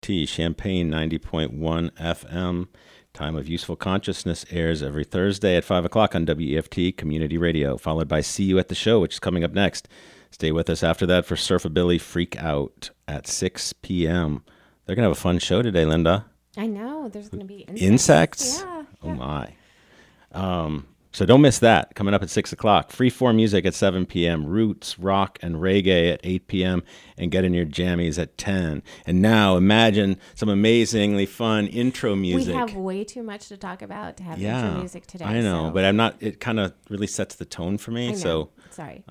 WFT, Champaign 90.1 FM. Time of Useful Consciousness airs every Thursday at 5 o'clock on WEFT Community Radio, followed by See You at the Show, which is coming up next. Stay with us after that for Surfabilly Freak Out at 6 p.m. They're going to have a fun show today, Linda. I know. There's going to be insects. Yeah. Oh, my. So don't miss that. Coming up at 6 o'clock. Freeform music at 7 p.m. Roots, rock, and reggae at 8 p.m. And get in your jammies at 10. And now imagine some amazingly fun intro music. We have way too much to talk about to have intro music today. I know, but I'm not. It kind of really sets the tone for me. I know. So sorry.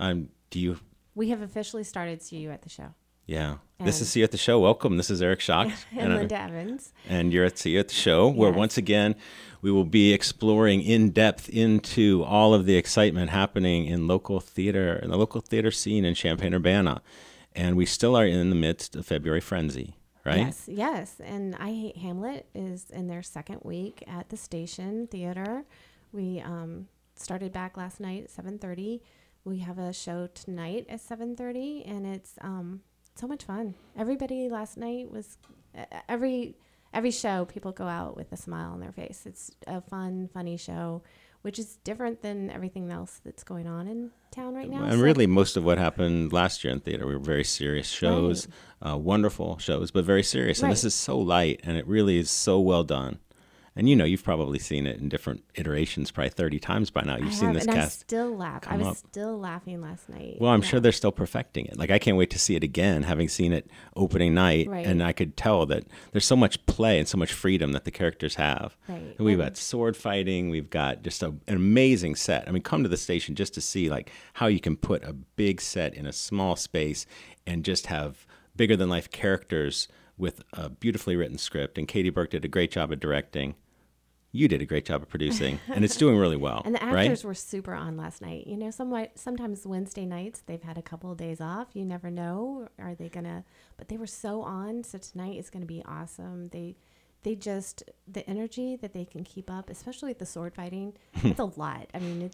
We have officially started See You at the Show. Yeah. This is See You at the Show. Welcome. This is Eric Schock. and Linda Evans. And you're at See You at the Show, where once again, we will be exploring in depth into all of the excitement happening in local theater, in the local theater scene in Champaign-Urbana. And we still are in the midst of February Frenzy, right? Yes. And I Hate Hamlet is in their second week at the Station Theater. We started back last night at 7:30. We have a show tonight at 7:30, and it's so much fun. Everybody last night was every show, people go out with a smile on their face. It's a funny show, which is different than everything else that's going on in town right now. And really, most of what happened last year in theater were very serious shows, wonderful shows, but very serious. And this is so light, and it really is so well done. And you've probably seen it in different iterations, probably 30 times by now. You've seen this cast. I still laugh. I was still laughing last night. Well, I'm sure they're still perfecting it. Like, I can't wait to see it again, having seen it opening night. Right. And I could tell that there's so much play and so much freedom that the characters have. Right. And we've got sword fighting. We've got just an amazing set. I mean, come to the Station just to see like how you can put a big set in a small space and just have bigger than life characters with a beautifully written script. And Katie Burke did a great job of directing. You did a great job of producing, and it's doing really well. And the actors were super on last night. Sometimes Wednesday nights, they've had a couple of days off. You never know. Are they going to... But they were so on, so tonight is going to be awesome. They just... The energy that they can keep up, especially with the sword fighting, it's a lot. I mean,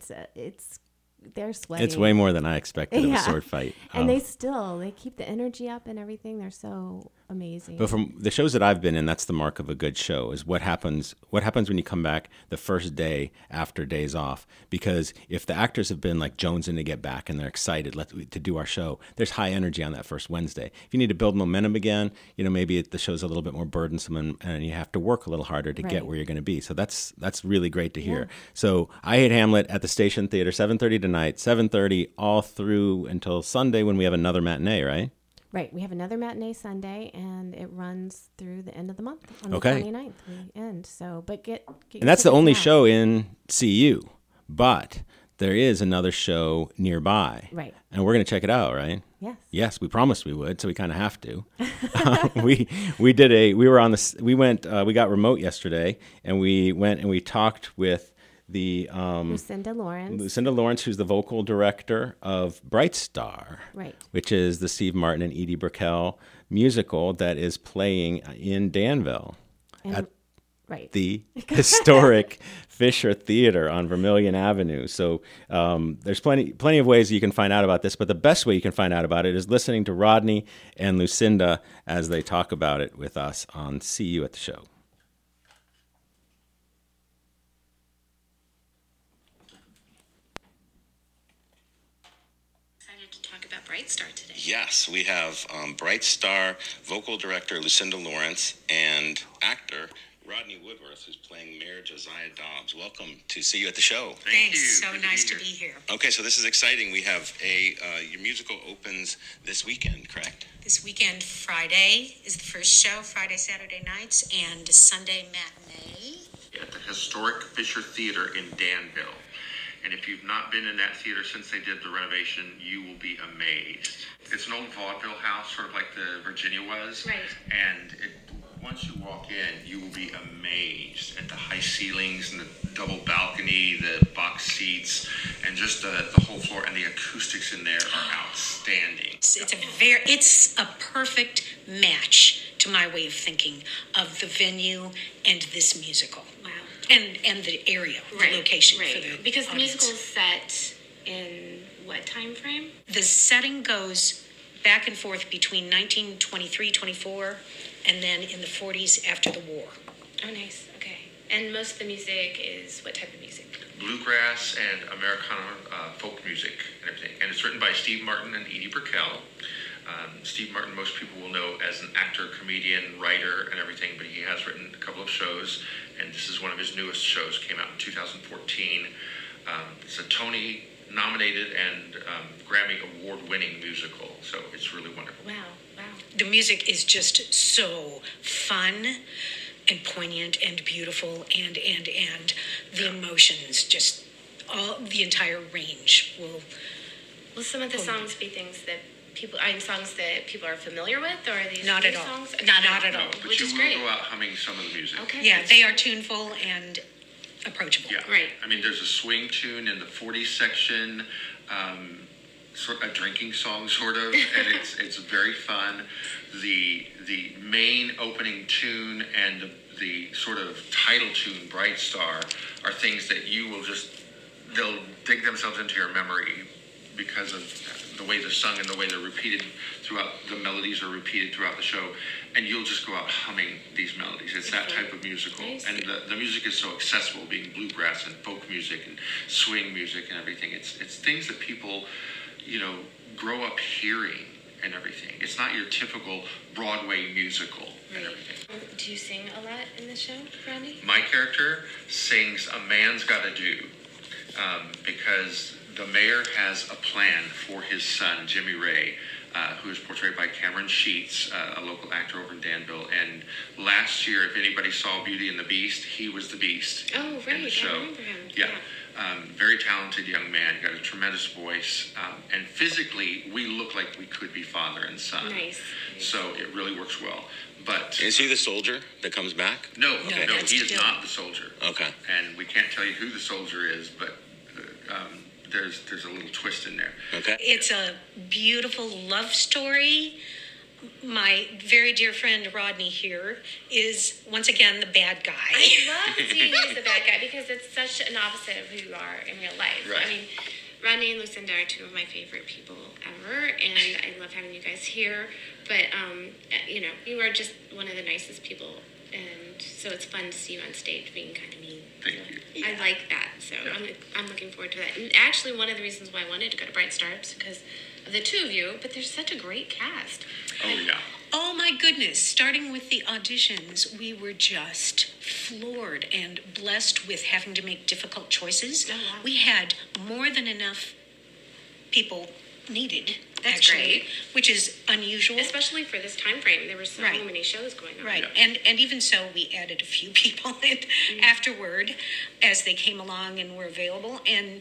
they're sweating. It's way more than I expected of a sword fight. And they keep the energy up and everything. They're so amazing. But from the shows that I've been in, that's the mark of a good show, is what happens when you come back the first day after days off. Because if the actors have been like jonesing to get back and they're excited to do our show, there's high energy on that first Wednesday. If you need to build momentum again, maybe the show's a little bit more burdensome and you have to work a little harder to get where you're going to be. So that's really great to hear. Yeah. So I Hate Hamlet at the Station Theater, 7:30 tonight, 7:30 all through until Sunday when we have another matinee, right? Right. We have another matinee Sunday, and it runs through the end of the month. On the 29th, we end. So, but get and that's the only show in CU, but there is another show nearby. Right. And we're going to check it out, right? Yes. Yes, we promised we would, so we kind of have to. We got remote yesterday, and we went and we talked with the Lucinda Lawrence, who's the vocal director of Bright Star, right, which is the Steve Martin and Edie Brickell musical that is playing in Danville at the historic Fisher Theater on Vermilion Avenue. So there's plenty of ways you can find out about this, but the best way you can find out about it is listening to Rodney and Lucinda as they talk about it with us on See You at the Show. Bright Star today. Yes, we have Bright Star vocal director Lucinda Lawrence and actor Rodney Woodworth, who's playing Mayor Josiah Dobbs. Welcome to See You at the Show. Thanks. So nice to be here. Okay, so this is exciting. We have your musical opens this weekend, correct? This weekend, Friday is the first show, Friday, Saturday nights, and Sunday matinee. At the historic Fisher Theater in Danville. And if you've not been in that theater since they did the renovation, you will be amazed. It's an old vaudeville house, sort of like the Virginia was. Right. And once you walk in, you will be amazed at the high ceilings and the double balcony, the box seats, and just the whole floor. And the acoustics in there are outstanding. It's a perfect match to my way of thinking of the venue and this musical. Wow. And the area, the location for the because audience. The musical is set in what time frame? The setting goes back and forth between 1923, 24 and then in the 40s after the war. Oh, nice. Okay. And most of the music is what type of music? Bluegrass and Americana folk music and everything. And it's written by Steve Martin and Edie Brickell. Steve Martin, most people will know as an actor, comedian, writer, and everything, but he has written a couple of shows, and this is one of his newest shows, came out in 2014. It's a Tony-nominated and Grammy Award-winning musical, so it's really wonderful. Wow. The music is just so fun and poignant and beautiful, and the emotions, just all the entire range Will some of the songs be things that songs that people are familiar with, or are these Not new at all. songs? Not at all. No, but Which you is will great. go out humming some of the music. Okay. Yeah, they are tuneful and approachable. Yeah. Right. I mean, there's a swing tune in the 40s section, sort of a drinking song, sort of, and it's very fun. The main opening tune and the sort of title tune, Bright Star, are things that you will they'll dig themselves into your memory because of the way they're sung and the way they're repeated throughout, the melodies are repeated throughout the show, and you'll just go out humming these melodies. It's that type of musical. Nice. And the music is so accessible, being bluegrass and folk music and swing music and everything. It's things that people, grow up hearing and everything. It's not your typical Broadway musical and everything. Do you sing a lot in the show, Randy? My character sings A Man's Gotta Do, because the mayor has a plan for his son, Jimmy Ray, who is portrayed by Cameron Sheets, a local actor over in Danville. And last year, if anybody saw Beauty and the Beast, he was the Beast Oh, right. in the show. I remember him. Yeah. Very talented young man, got a tremendous voice, and physically we look like we could be father and son. Nice. So it really works well. But Is he the soldier that comes back? no, that's he is still- not the soldier. Okay. And we can't tell you who the soldier is, but there's a little twist in there. Okay. It's a beautiful love story. My very dear friend Rodney here is once again the bad guy. I love seeing you as the bad guy because it's such an opposite of who you are in real life. Right. I mean, Rodney and Lucinda are two of my favorite people ever, and I love having you guys here. But, you are just one of the nicest people, and so it's fun to see you on stage being kind of mean. Thank So you. I like that, so Yeah. I'm looking forward to that. And actually, one of the reasons why I wanted to go to Bright Star is because of the two of you, but there's such a great cast. Oh, yeah. Oh my goodness, starting with the auditions, we were just floored and blessed with having to make difficult choices. Oh, wow. We had more than enough people needed, That's actually, great. which is unusual. Especially for this time frame, there were so Right. many shows going on. Right, Yeah. and even so, we added a few people in afterward as they came along and were available. And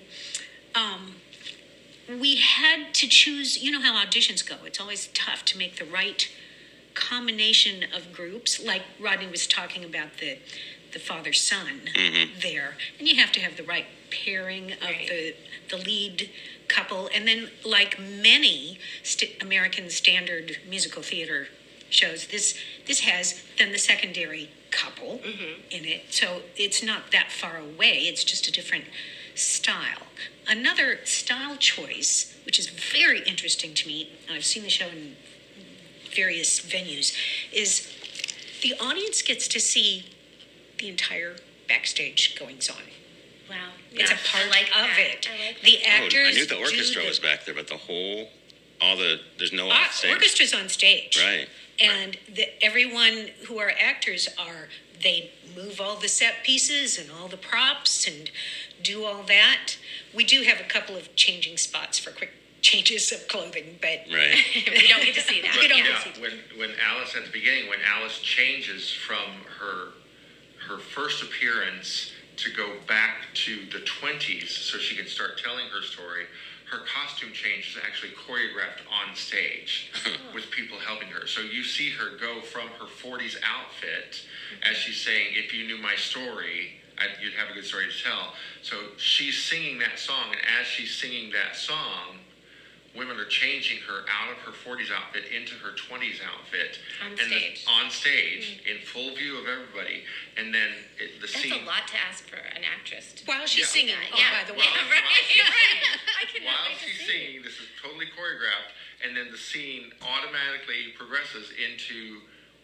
we had to choose, you know how auditions go. It's always tough to make the right combination of groups. Like Rodney was talking about the father-son there. And you have to have the right pairing of Right. the lead couple. And then, like many American standard musical theater shows, this has then the secondary couple in it. So it's not that far away. It's just a different style. Another style choice, which is very interesting to me, and I've seen the show in various venues, is the audience gets to see the enther backstage goings on. Wow. It's Yeah, a part I like of that. it. I like The that. actors. I knew the orchestra do was back there, but there's no Ah, offstage. orchestra's on stage. Right. And everyone who are actors they move all the set pieces and all the props and do all that. We do have a couple of changing spots for quick changes of clothing, but Right. We don't get to see that. We don't Yeah. get to see When Alice, at the beginning, when Alice changes from her first appearance to go back to the 20s so she can start telling her story, her costume change is actually choreographed on stage with people helping her. So you see her go from her 40s outfit as she's saying, if you knew my story, you'd have a good story to tell. So she's singing that song, and as she's singing that song, women are changing her out of her 40s outfit into her 20s outfit. On and stage. On stage, in full view of everybody. And then the That's scene... a lot to ask for an actress to while she's Yeah. singing, Yeah. by the way. Well, right, while she's right. I could not While wait to she's see. singing, this is totally choreographed, and then the scene automatically progresses into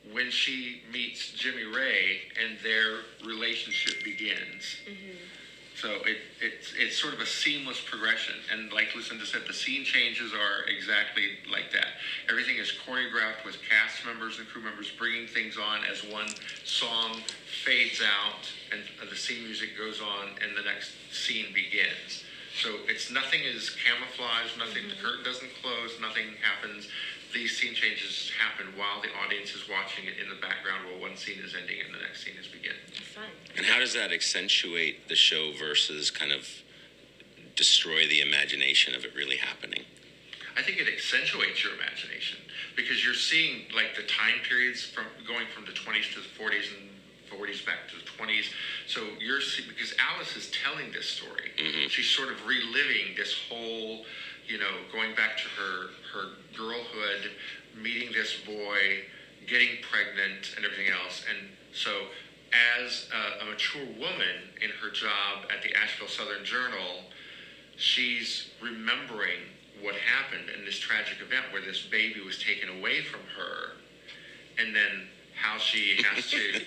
when she meets Jimmy Ray and their relationship begins. So it's sort of a seamless progression. And like Lucinda said, the scene changes are exactly like that. Everything is choreographed with cast members and crew members bringing things on as one song fades out and the scene music goes on and the next scene begins. So nothing is camouflaged, nothing, the curtain doesn't close, nothing happens. These scene changes happen while the audience is watching it in the background while one scene is ending and the next scene is beginning. It's fun. And how does that accentuate the show versus kind of destroy the imagination of it really happening? I think it accentuates your imagination because you're seeing like the time periods from going from the 20s to the 40s and 40s back to the 20s. So because Alice is telling this story, she's sort of reliving this whole, going back to her girlhood, meeting this boy, getting pregnant and everything else. And so as a mature woman in her job at the Asheville Southern Journal, she's remembering what happened in this tragic event where this baby was taken away from her, and then how she has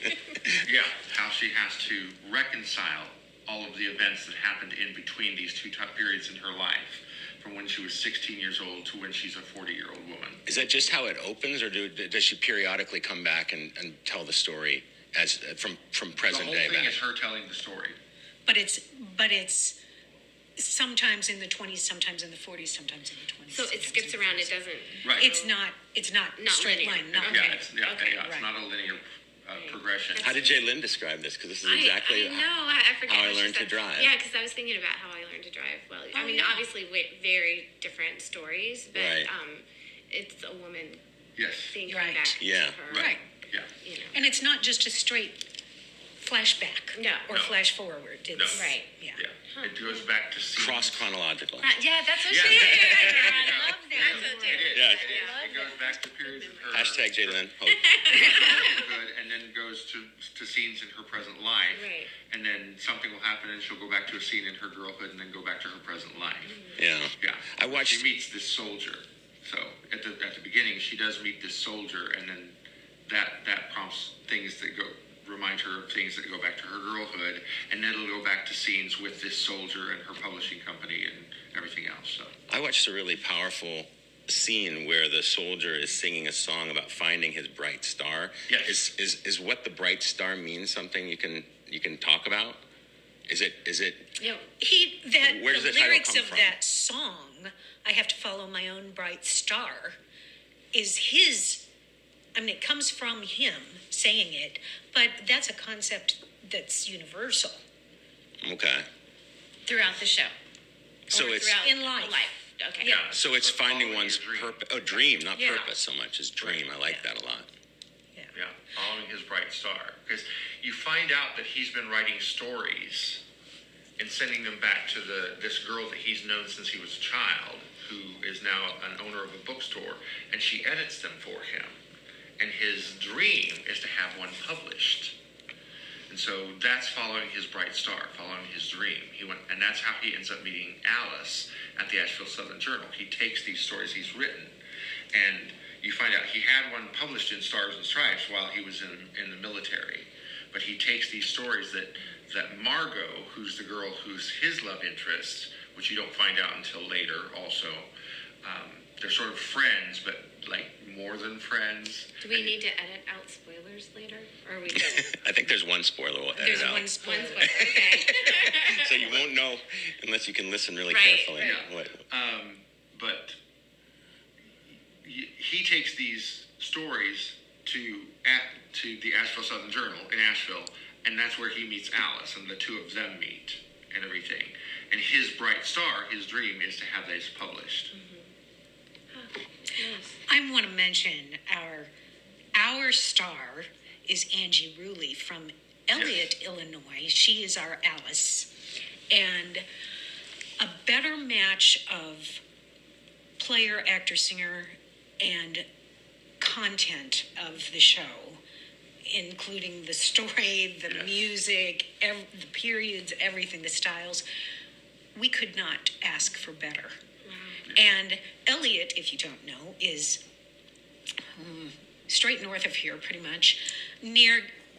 to reconcile all of the events that happened in between these two periods in her life, from when she was 16 years old to when she's a 40-year-old woman. Is that just how it opens, or does she periodically come back and tell the story as from present day back? The whole thing is her telling the story. But it's sometimes in the 20s, sometimes in the 40s, sometimes in the 20s. So it skips around. It doesn't. Right. It's not straight linear. line. Not Okay. It's Right. not a linear progression. How did Jay Lynn describe this? Because this is exactly I know. I forget how I what she learned to said. drive. Yeah, because I was thinking about how I learned to drive. Well, I mean, obviously, very different stories, but Right. It's a woman Yes. being Right. back Yeah. to her. Right. Yeah. And it's not just a straight flashback or No. flash forward. It's, No. Right. Yeah. Yeah. It goes back to scenes. Cross chronological. Yeah, that's what Yeah. she Yeah. I love that. That's what It is. Yeah. It goes back to periods in her Hashtag Jay Lynn. Hope. childhood, and then goes to scenes in her present life. Right. And then something will happen, and she'll go back to a scene in her girlhood, and then go back to her present life. Yeah. Yeah. I watched. She meets this soldier. So at the beginning, she does meet this soldier, and then that prompts things that remind her of things that go back to her girlhood, and then it'll go back to scenes with this soldier and her publishing company and everything else. So I watched a really powerful scene where the soldier is singing a song about finding his bright star. Yes. Is what the bright star means something you can talk about? Is it? Where does the the title lyrics come of from? that song, I have to follow my own bright star, is his. I mean, it comes from him saying it, but that's a concept that's universal. Okay. Throughout the show. So Or it's throughout in life. Okay. Yeah. so it's finding following one's your dream. purpose. Oh, dream, not Yeah. purpose so much as dream. I like that a lot. yeah, following his bright star, because you find out that he's been writing stories and sending them back to this girl that he's known since he was a child, who is now an owner of a bookstore, and she edits them for him. And his dream is to have one published. And so that's following his bright star, following his dream. And that's how he ends up meeting Alice at the Asheville Southern Journal. He takes these stories he's written, and you find out he had one published in Stars and Stripes while he was in the military. But he takes these stories that Margot, who's the girl who's his love interest, which you don't find out until later also, they're sort of friends, but like more than friends. Do we need to edit out spoilers later? Or are we good? I think there's one spoiler we'll edit There's out. one spoiler. One spoiler. Okay. So you won't know unless you can listen really Right, carefully. right. What- But he takes these stories to the Asheville Southern Journal in Asheville, and that's where he meets Alice, and the two of them meet and everything. And his bright star, his dream, is to have these published. I want to mention our star is Angie Ruley from Elliott, Illinois. She is our Alice. And a better match of player, actor, singer, and content of the show, including the story, the music, the periods, everything, the styles. We could not ask for better. And Elliott, if you don't know, is straight north of here, pretty much, near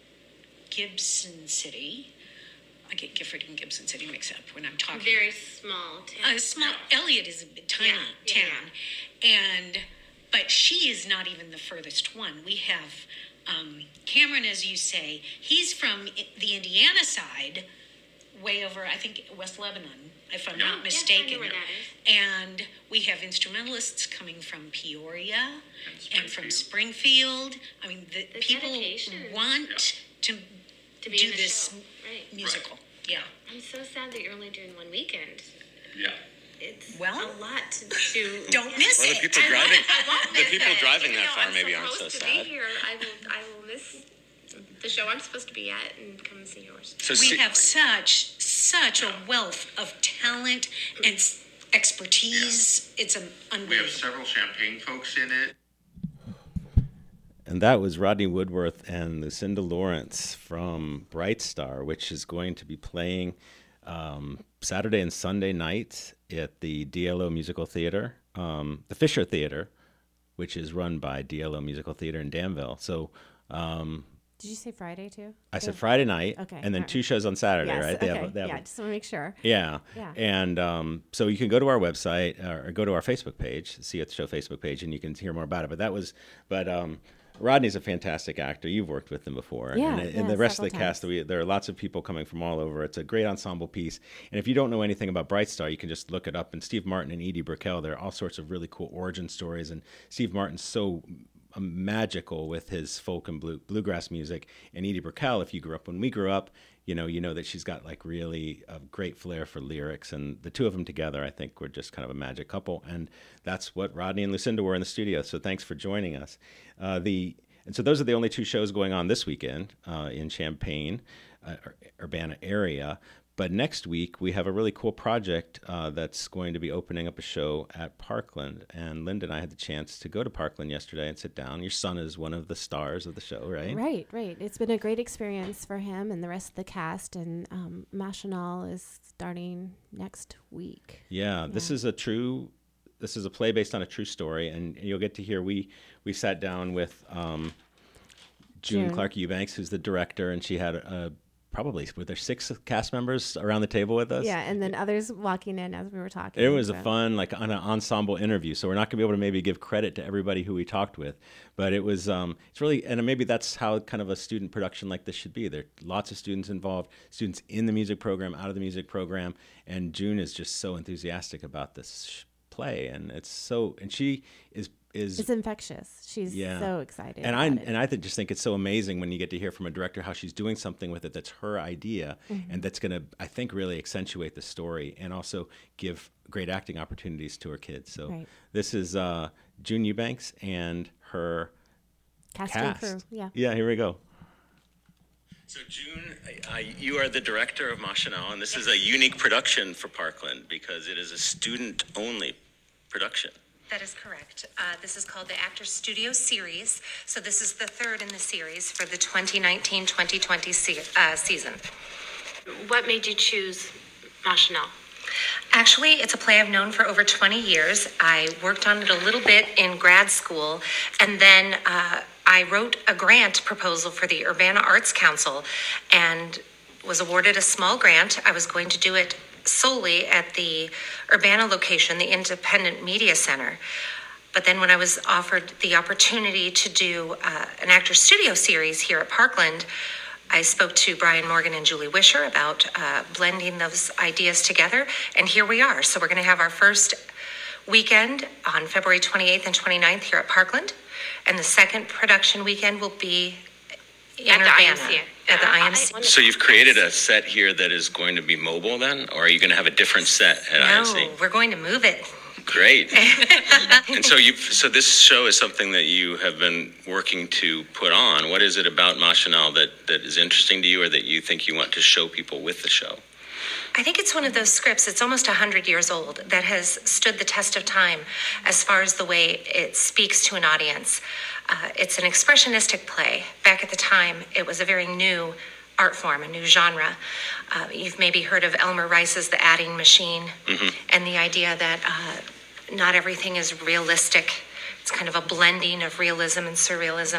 Gibson City. I get Gifford and Gibson City mixed up when I'm talking. Very small town. Elliott is a tiny town. And but she is not even the furthest one. We have Cameron, as you say, he's from the Indiana side, way over, I think, West Lebanon, if I'm not mistaken. Yes, I know where that is. And we have instrumentalists coming from Peoria and from Springfield. I mean, the people dedication. want to To be do in the this show. Right. musical. Yeah. I'm so sad that you're only doing one weekend. Yeah. It's Well, a lot to don't miss Well, the it. people driving, I won't the miss people it. driving Even that though far I'm maybe aren't so supposed to sad. be here, I will miss the show I'm supposed to be at and come and see yours. So We have such a wealth of talent and expertise. It's We have unbelievable. several Champagne folks in it. And that was Rodney Woodworth and Lucinda Lawrence from Bright Star, which is going to be playing Saturday and Sunday nights at the DLO Musical Theater, the Fisher Theater, which is run by DLO Musical Theater in Danville. So Did you say Friday too? I said Friday night, Okay, and then alright. 2 shows on Saturday, Yes, right? okay. Yeah, just want to make sure. Yeah. Yeah. And so you can go to our website or go to our Facebook page, See It Show Facebook page, and you can hear more about it. But Rodney's a fantastic actor. You've worked with him before. Yeah, and the rest of the several cast, there are lots of people coming from all over. It's a great ensemble piece. And if you don't know anything about Bright Star, you can just look it up. And Steve Martin and Edie Brickell, there are all sorts of really cool origin stories. And Steve Martin's so magical with his folk and bluegrass music. And Edie Brickell, if you grew up when we grew up, you know that she's got like really a great flair for lyrics, and the two of them together, I think, were just kind of a magic couple, and that's what Rodney and Lucinda were in the studio. So thanks for joining us. And so those are the only 2 shows going on this weekend in Champaign, Urbana area. But next week we have a really cool project that's going to be opening up a show at Parkland. And Linda and I had the chance to go to Parkland yesterday and sit down. Your son is one of the stars of the show, right? Right. It's been a great experience for him and the rest of the cast. And Machinal is starting next week. Yeah, this is a play based on a true story, and you'll get to hear. We sat down with June Clark Eubanks, who's the director, and she had probably, were there 6 cast members around the table with us? Yeah, and then others walking in as we were talking. It was a fun, like, an ensemble interview. So we're not going to be able to maybe give credit to everybody who we talked with, but it was, it's really, and maybe that's how kind of a student production like this should be. There are lots of students involved, students in the music program, out of the music program, and June is just so enthusiastic about this play, and she is. It's infectious. She's so excited. And I just think it's so amazing when you get to hear from a director how she's doing something with it that's her idea, and that's going to, I think, really accentuate the story and also give great acting opportunities to her kids. So This is June Eubanks and her cast. Crew. Yeah. Yeah, here we go. So June, you are the director of Machinal, and this is a unique production for Parkland because it is a student-only production. That is correct. This is called the Actors Studio Series. So this is the 3rd in the series for the 2019-2020 season. What made you choose Machinal? Actually, it's a play I've known for over 20 years. I worked on it a little bit in grad school, and then I wrote a grant proposal for the Urbana Arts Council and was awarded a small grant. I was going to do it solely at the Urbana location, the Independent Media Center. But then when I was offered the opportunity to do an Actors Studio series here at Parkland, I spoke to Brian Morgan and Julie Wisher about blending those ideas together, and here we are. So we're going to have our first weekend on February 28th and 29th here at Parkland, and the second production weekend will be in At the Urbana, IMC. at the IMC. So you've created a set here that is going to be mobile then, or are you going to have a different set at IMC? No, we're going to move it. Great. And so this show is something that you have been working to put on. What is it about Machinal that is interesting to you, or that you think you want to show people with the show? I think it's one of those scripts, it's almost 100 years old, that has stood the test of time as far as the way it speaks to an audience. It's an expressionistic play. Back at the time, it was a very new art form, a new genre. You've maybe heard of Elmer Rice's The Adding Machine, and the idea that not everything is realistic It's kind of a blending of realism and surrealism.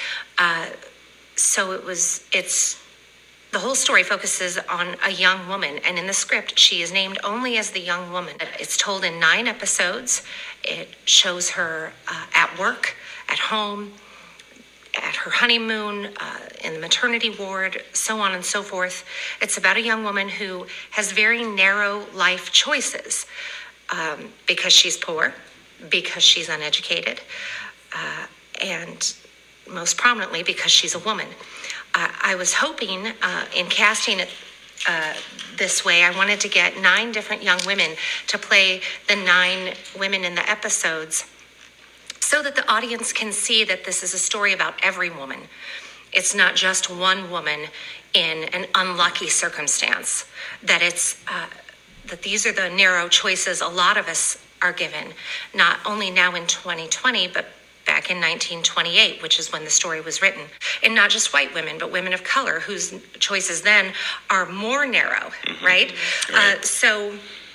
So the whole story focuses on a young woman, and in the script, she is named only as the young woman. It's told in 9 episodes. It shows her at work, at home, at her honeymoon, in the maternity ward, so on and so forth. It's about a young woman who has very narrow life choices because she's poor, because she's uneducated, and most prominently because she's a woman. I was hoping in casting it this way, I wanted to get 9 different young women to play the 9 women in the episodes so that the audience can see that this is a story about every woman. It's not just one woman in an unlucky circumstance, that that these are the narrow choices a lot of us are given, not only now in 2020, but back in 1928, which is when the story was written. And not just white women, but women of color whose choices then are more narrow, right? So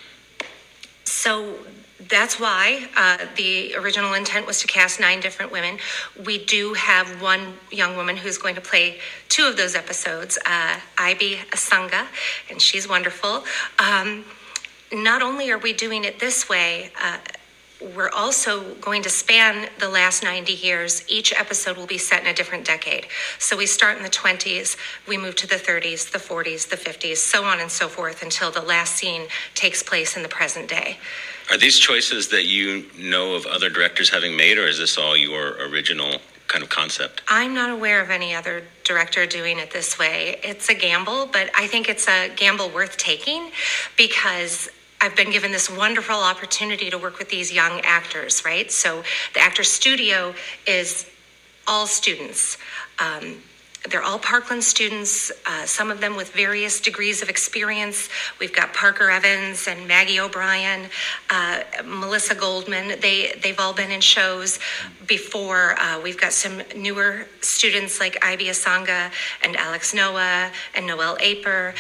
that's why the original intent was to cast 9 different women. We do have one young woman who's going to play 2 of those episodes, Ibi Asanga, and she's wonderful. Not only are we doing it this way, we're also going to span the last 90 years. Each episode will be set in a different decade. So we start in the 20s, we move to the 30s, the 40s, the 50s, so on and so forth, until the last scene takes place in the present day. Are these choices that you know of other directors having made, or is this all your original kind of concept? I'm not aware of any other director doing it this way. It's a gamble, but I think it's a gamble worth taking because I've been given this wonderful opportunity to work with these young actors, right? So the Actors Studio is all students. They're all Parkland students, some of them with various degrees of experience. We've got Parker Evans and Maggie O'Brien, Melissa Goldman. They've all been in shows before. We've got some newer students like Ibi Asanga and Alex Noah and Noelle Aper.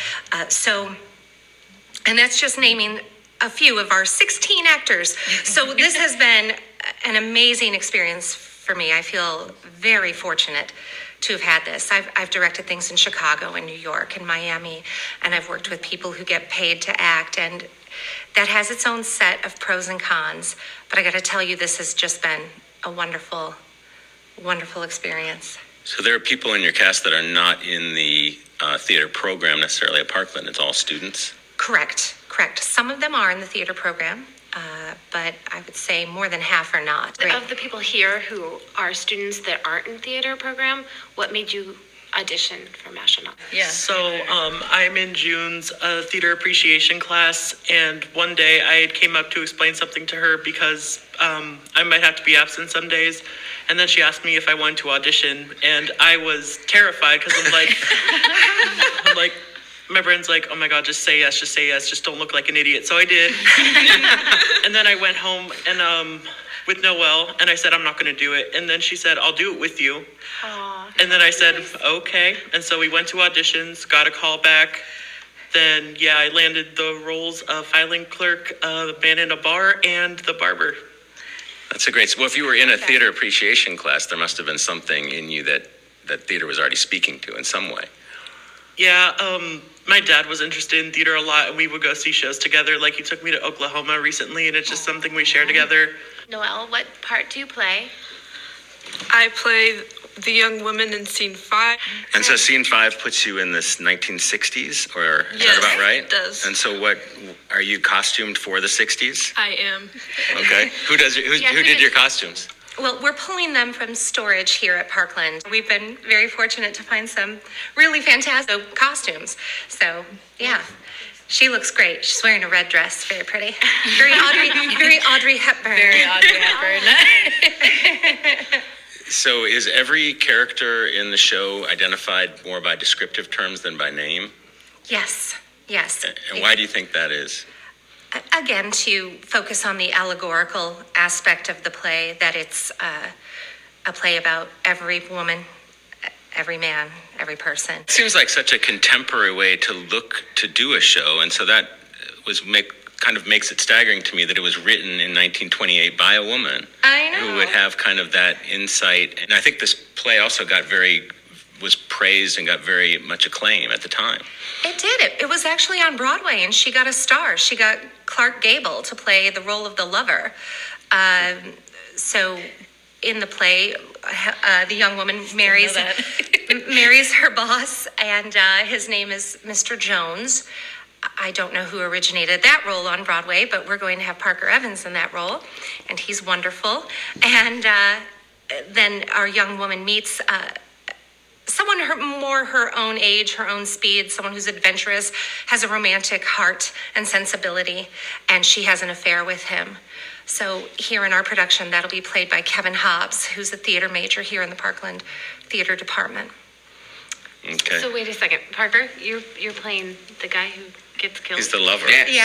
And that's just naming a few of our 16 actors. So this has been an amazing experience for me. I feel very fortunate to have had this. I've directed things in Chicago and New York and Miami, and I've worked with people who get paid to act, and that has its own set of pros and cons. But I got to tell you, this has just been a wonderful, wonderful experience. So there are people in your cast that are not in the theater program necessarily at Parkland. It's all students? Correct. Some of them are in the theater program, but I would say more than half are not. Of the people here who are students that aren't in theater program, what made you audition for National? Yeah. So I'm in June's theater appreciation class, and one day I came up to explain something to her because I might have to be absent some days. And then she asked me if I wanted to audition, and I was terrified because I'm like, my brain's like, oh my God, just say yes, just don't look like an idiot. So I did. And then I went home and with Noelle, and I said, I'm not going to do it. And then she said, I'll do it with you. Aww, and then I said, okay. And so we went to auditions, got a call back. Then, I landed the roles of filing clerk, the man in a bar, and the barber. That's a great. Well, if you were in a theater appreciation class, there must have been something in you that theater was already speaking to in some way. Yeah, my dad was interested in theater a lot, and we would go see shows together. Like, he took me to Oklahoma recently, and it's just something we share together. Noelle, what part do you play? I play the young woman in scene 5. And so scene 5 puts you in this 1960s, or is that about right? It does. And so what, are you costumed for the 60s? I am. Okay. Who did your costumes? Well, we're pulling them from storage here at Parkland. We've been very fortunate to find some really fantastic costumes. So, yeah. She looks great. She's wearing a red dress, very pretty. Very Audrey Hepburn. Very Audrey Hepburn. So is every character in the show identified more by descriptive terms than by name? Yes. And why do you think that is? Again, to focus on the allegorical aspect of the play, that it's a play about every woman, every man, every person. It seems like such a contemporary way to do a show, and so that kind of makes it staggering to me that it was written in 1928 by a woman. I know. who would have kind of that insight. And I think this play also was praised and got very much acclaim at the time. It did. It was actually on Broadway, and she got a star. She got Clark Gable to play the role of the lover. So in the play, the young woman marries her boss, and his name is Mr. Jones. I don't know who originated that role on Broadway, but we're going to have Parker Evans in that role, and he's wonderful. And then our young woman meets someone more her own age, her own speed, someone who's adventurous, has a romantic heart and sensibility, and she has an affair with him. So here in our production, that'll be played by Kevin Hobbs, who's a theater major here in the Parkland Theater Department. Okay. So wait a second, Parker, you're playing the guy who gets killed? He's the lover. Yes. Yeah.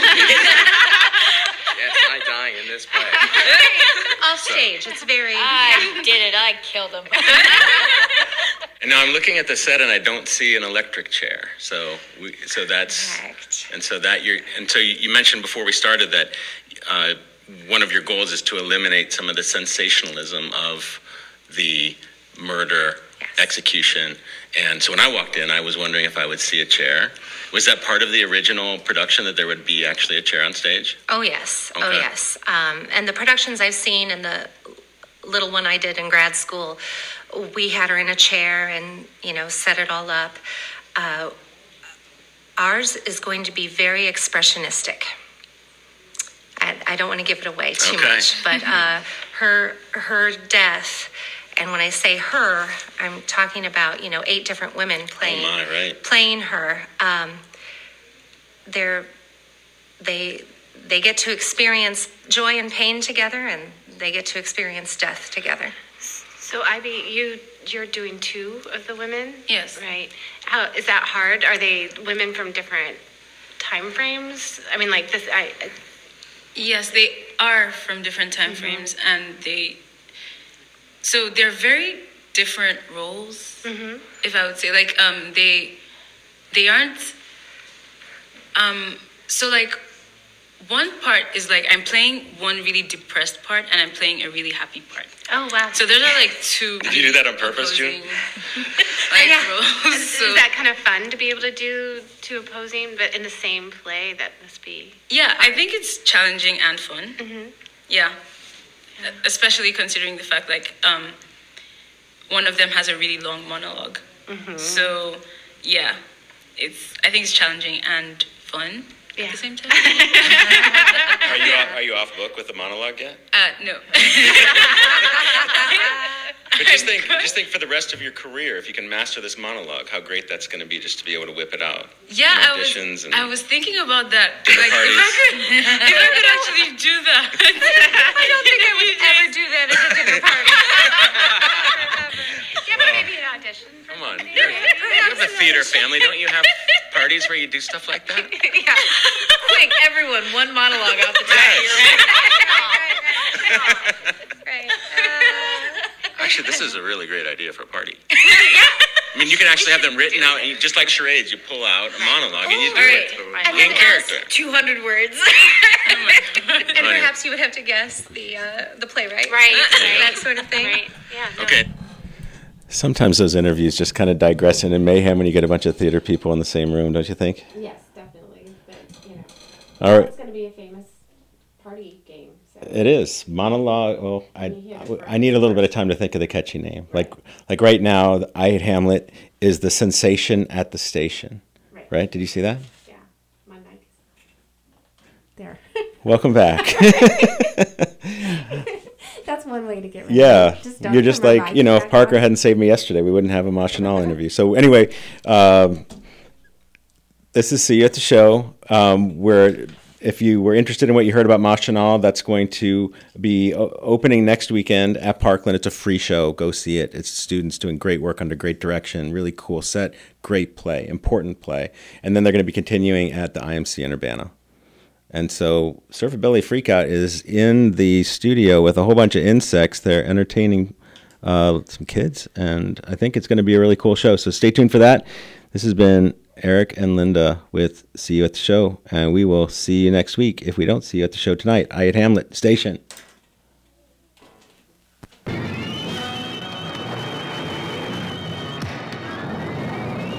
Yes, I die in this play. Off stage, it's very... I did it. I killed him. And now I'm looking at the set and I don't see an electric chair. So that's Correct. and so you mentioned before we started that one of your goals is to eliminate some of the sensationalism of the murder, execution. And so when I walked in, I was wondering if I would see a chair. Was that part of the original production, that there would be actually a chair on stage? Oh, yes. Okay. Oh, yes. And the productions I've seen and the little one I did in grad school, we had her in a chair and, set it all up. Ours is going to be very expressionistic. I don't want to give it away too much, but her death, and when I say her, I'm talking about, 8 different women playing her. They get to experience joy and pain together, and they get to experience death together. So Ivy, you're doing 2 of the women? Yes. Right. How is that hard? Are they women from different time frames? I mean, like this, Yes, they are from different time frames, and so they're very different roles. If I would say, like, they aren't. So like, one part is like I'm playing one really depressed part, and I'm playing a really happy part. Oh wow! So those are like 2. Did you do that on purpose, June? Roles. Is that kind of fun to be able to do 2 opposing, but in the same play? That must be. Yeah, I think it's challenging and fun. Yeah, especially considering the fact like one of them has a really long monologue. So yeah, I think it's challenging and fun at the same time. Are you off book with the monologue yet? No. But just think for the rest of your career, if you can master this monologue, how great that's going to be, just to be able to whip it out. Yeah, I was thinking about that. Like, if I could actually do that. I don't think I would ever do that at a dinner party. Yeah, but maybe an audition. Come on, you have a theater family. Don't you have parties where you do stuff like that? Yeah. Quick, everyone, one monologue out the top of your Right. Actually, this is a really great idea for a party. I mean, you can actually have them written out, and just like charades, you pull out a monologue and you do it in character. 200 words. And perhaps you would have to guess the playwright. Right. That sort of thing. Right. Yeah. No. Okay. Sometimes those interviews just kind of digress into mayhem when you get a bunch of theater people in the same room, don't you think? Yes, definitely. But, All right. it's going to be a famous party game. So. It is. Monologue. Well, I need a little bit of time to think of the catchy name. Like right now, I Hate Hamlet is the sensation at the station. Right? Did you see that? Yeah. My mic. There. Welcome back. That's one way to get rid Yeah, of it. you're just like, if Parker hadn't saved me yesterday, we wouldn't have a Machinal interview. So anyway, this is See You at the Show, where if you were interested in what you heard about Machinal, that's going to be opening next weekend at Parkland. It's a free show. Go see it. It's students doing great work under great direction, really cool set, great play, important play. And then they're going to be continuing at the IMC in Urbana. And so Surfer Belly Freakout is in the studio with a whole bunch of insects. They're entertaining some kids, and I think it's going to be a really cool show. So stay tuned for that. This has been Eric and Linda with See You at the Show, and we will see you next week if we don't see you at the show tonight. I Hate Hamlet Station.